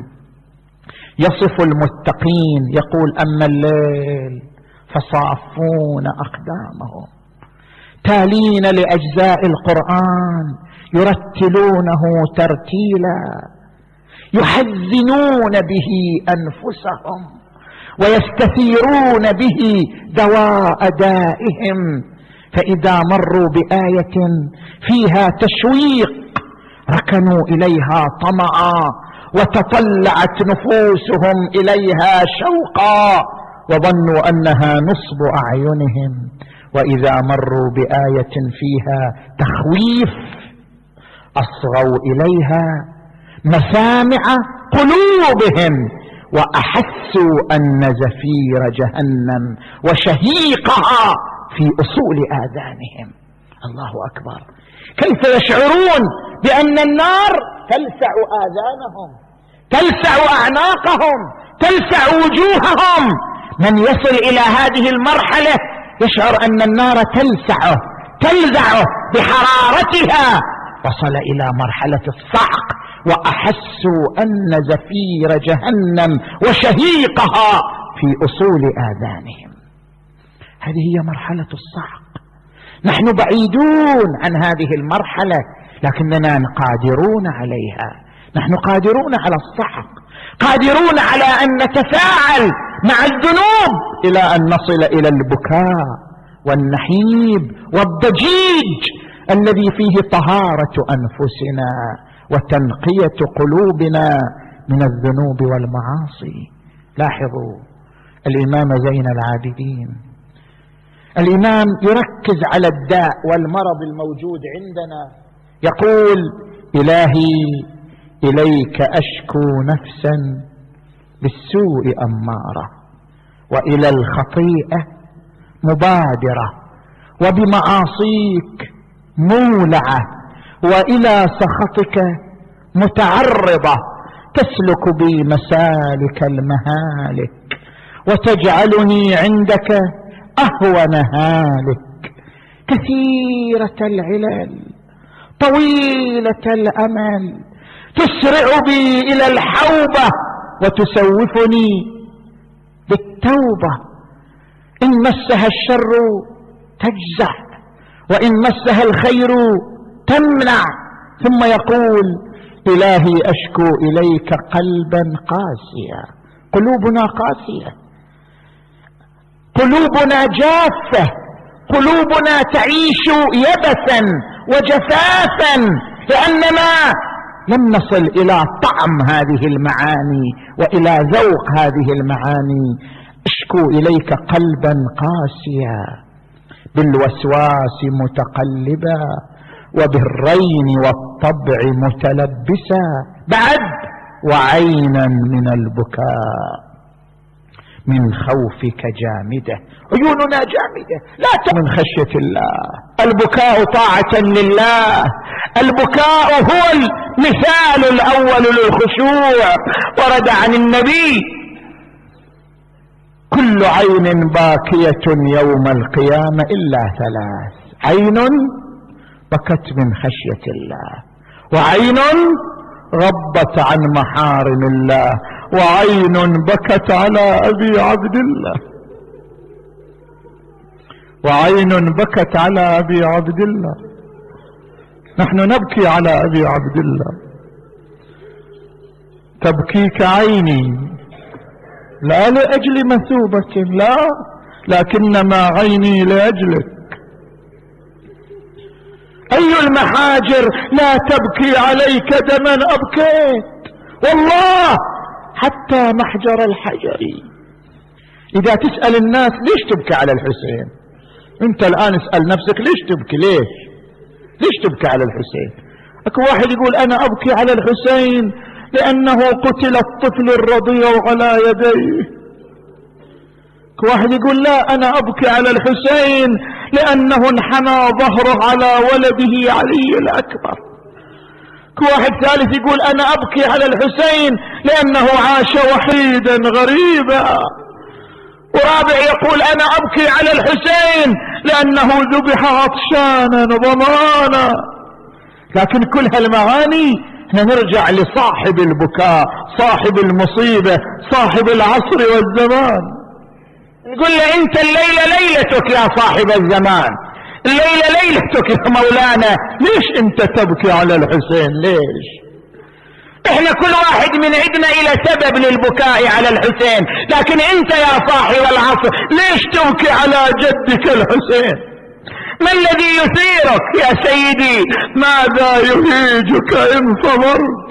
يصف المتقين يقول: أما الليل فصافون أقدامهم تالين لأجزاء القرآن يرتلونه ترتيلا يحزنون به أنفسهم ويستثيرون به دواء دائهم، فإذا مروا بآية فيها تشويق ركنوا إليها طمعا وتطلعت نفوسهم إليها شوقا وظنوا أنها نصب أعينهم، وإذا مروا بآية فيها تخويف أصغوا إليها مسامع قلوبهم وأحسوا أن زفير جهنم وشهيقها في أصول آذانهم. الله أكبر! كيف يشعرون بأن النار تلسع آذانهم، تلسع أعناقهم، تلسع وجوههم. من يصل إلى هذه المرحلة يشعر أن النار تلسعه تلذعه بحرارتها. وصل إلى مرحلة الصعق، وأحسوا أن زفير جهنم وشهيقها في أصول آذانهم. هذه هي مرحلة الصعق. نحن بعيدون عن هذه المرحلة، لكننا قادرون عليها. نحن قادرون على الصعق، قادرون على أن نتفاعل مع الذنوب إلى أن نصل إلى البكاء والنحيب والضجيج الذي فيه طهارة أنفسنا وتنقية قلوبنا من الذنوب والمعاصي. لاحظوا الإمام زين العابدين، الإمام يركز على الداء والمرض الموجود عندنا، يقول: إلهي إليك أشكو نفسا بالسوء أمارة، وإلى الخطيئة مبادرة، وبمعاصيك مولعة، وإلى سخطك متعرضة، تسلك بي مسالك المهالك، وتجعلني عندك أهون هالك، كثيرة العلل طويلة الأمل، تسرع بي إلى الحوبة وتسوفني بالتوبة. إن مسها الشر تجزع، وإن مسها الخير تمنع. ثم يقول: إلهي أشكو إليك قلبا قاسيا. قلوبنا قاسية، قلوبنا جافة، قلوبنا تعيش يبسا وجفافا، لأننا لم نصل إلى طعم هذه المعاني وإلى ذوق هذه المعاني. أشكو إليك قلبا قاسيا، بالوسواس متقلبا، وبالرين والطبع متلبسا، بعد وعينا من البكاء من خوفك جامدة. عيوننا جامدة لا من خشية الله. البكاء طاعة لله، البكاء هو المثال الأول للخشوع. ورد عن النبي: كل عين باكية يوم القيامة إلا ثلاث: عين بكت من خشية الله، وعين غضت عن محارم الله، وعين بكت على أبي عبد الله، وعين بكت على أبي عبد الله. نحن نبكي على أبي عبد الله. تبكيك عيني لا لأجل مثوبة، لا، لكنما عيني لأجلك. أي المحاجر لا تبكي عليك دما أبكيت، والله حتى محجر الحجر. إذا تسأل الناس ليش تبكي على الحسين، أنت الآن اسأل نفسك ليش تبكي، ليش تبكي على الحسين؟ أكو واحد يقول أنا أبكي على الحسين لأنه قتل الطفل الرضيع على يديه. أكو واحد يقول لا، أنا أبكي على الحسين لأنه انحنى ظهره على ولده علي الأكبر. أكو واحد ثالث يقول أنا أبكي على الحسين لأنه عاش وحيدا غريبا. ورابع يقول أنا أبكي على الحسين لأنه ذبح عطشانا ضمانا. لكن كل هالمعاني نرجع لصاحب البكاء، صاحب المصيبة، صاحب العصر والزمان. نقول له أنت الليلة ليلتك يا صاحب الزمان، الليلة ليلتك يا مولانا، ليش أنت تبكي على الحسين؟ ليش؟ احنا كل واحد من عندنا إلى سبب للبكاء على الحسين، لكن أنت يا صاحب العصر ليش تبكي على جدك الحسين؟ ما الذي يثيرك يا سيدي؟ ماذا يهيجك إن صبرت؟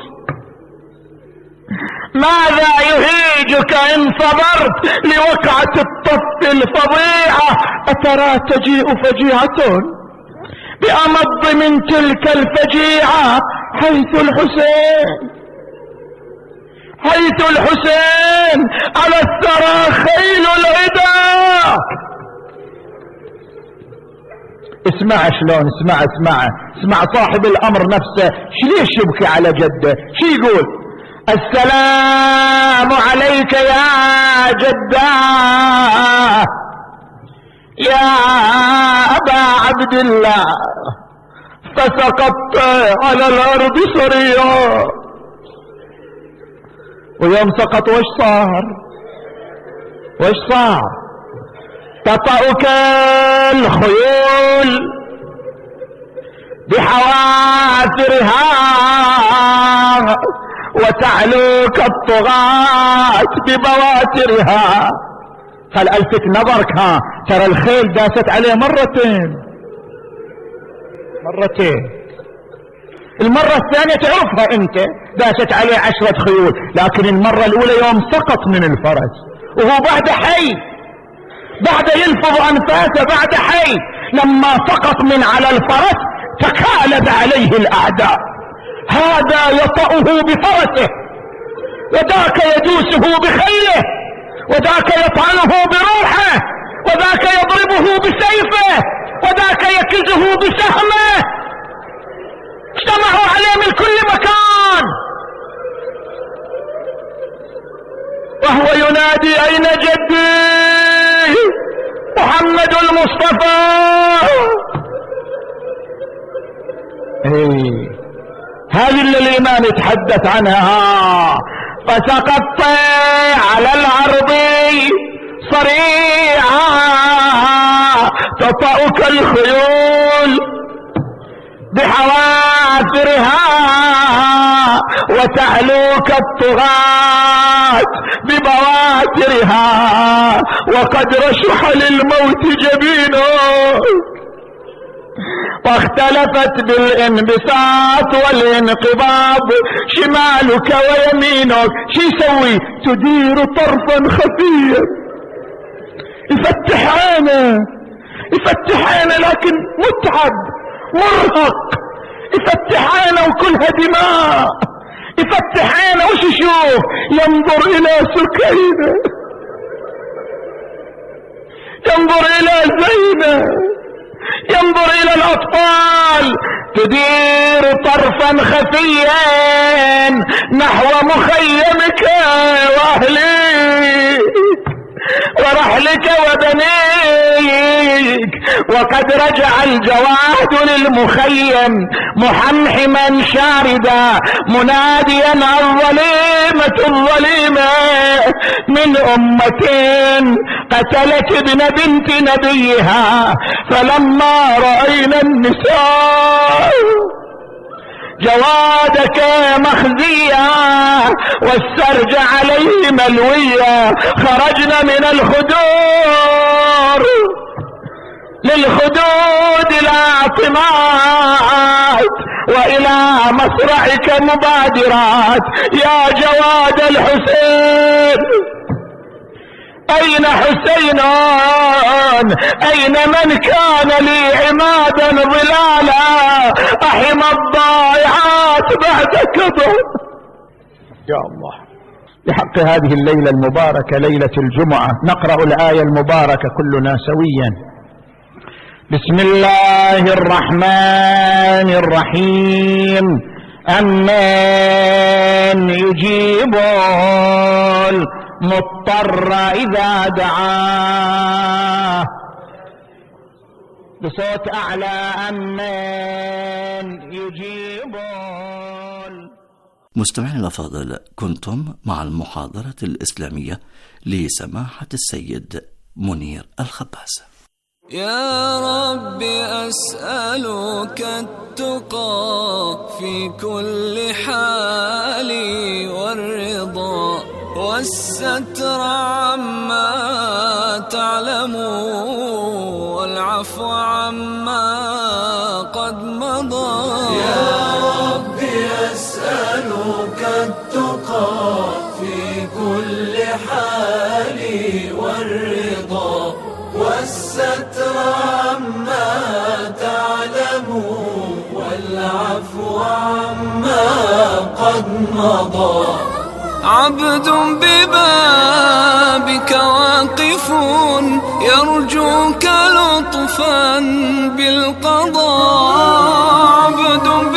ماذا يهيجك إن صبرت لوقعة الطف الفظيعة؟ أترى تجيء فجيعة بأمض من تلك الفجيعة حيث الحسين على الثرى خيل العدا. اسمع شلون، اسمع صاحب الأمر نفسه ليش يبكي على جده. شو يقول؟ السلام عليك يا جده يا أبا عبد الله، فسقطت على الأرض صريعا. ويوم سقط وش صار؟ تطأك الخيول بحوافرها وتعلوك الطغاة ببواترها. قال ألفت نظرك، ترى الخيل داست عليه مرتين. المرة الثانية تعرفها انت، داست عليه 10 خيول، لكن المرة الأولى يوم سقط من الفرس وهو بعد حي، بعد يلفظ أنفاسه بعد حي، لما سقط من على الفرس تكالب عليه الأعداء، هذا يطأه بفرسه، وذاك يدوسه بخيله، وذاك يطعنه بروحه، وذاك يضربه بسيفه، وذاك يكزه بسهمه. اجتمعوا عليه من كل مكان وهو ينادي أين جدي محمد المصطفى. هذه اللي الإمام يتحدث عنها. فسقطت على الأرض صريعا تطأك الخيول بحوافرها وتعلوك الطغاة ببواترها، وقد رشح للموت جبينه، واختلفت بالانبساط والانقباض شمالك ويمينك. شي يسوي؟ تدير طرفا خفيا، يفتح عينه لكن متعب مرهق، يفتح عينه وكلها دماء، يفتح عينه وش يشوف؟ ينظر الى سكينة، ينظر الى زينة، ينظر الى الاطفال. تدير طرفا خفيا نحو مخيمك واهليك ورحلك وبنيك، وقد رجع الجواد للمخيم محمحما شاردا مناديا الظليمة من أمة قتلت ابن بنت نبيها. فلما رأينا النساء جوادك مخزيا والسرج عليه ملويا، خرجنا من الخدور للخدود العاطمات وإلى مصرعك مبادرات. يا جواد الحسين أين حسين؟ أين من كان لي عمادا ظلالا أحم الضائعات بعدك ضر. يا الله، بحق هذه الليلة المباركة ليلة الجمعة نقرأ الآية المباركة كلنا سويا. بسم الله الرحمن الرحيم. أمن يجيب المضطر إذا دعاه، بصوت أعلى. أمن يجيب. مستمعينا الأفاضل، كنتم مع المحاضرة الإسلامية لسماحة السيد منير الخباز. يا رب أسألك التقى في كل حال والرضا والستر عما تعلم والعفو عما قد مضى. يا رب أسألك التقى في كل حال والرضا والستر عما تعلم والعفو عما قد مضى. عبد ببابك واقف يرجوك لطفا بالقضاء. عبد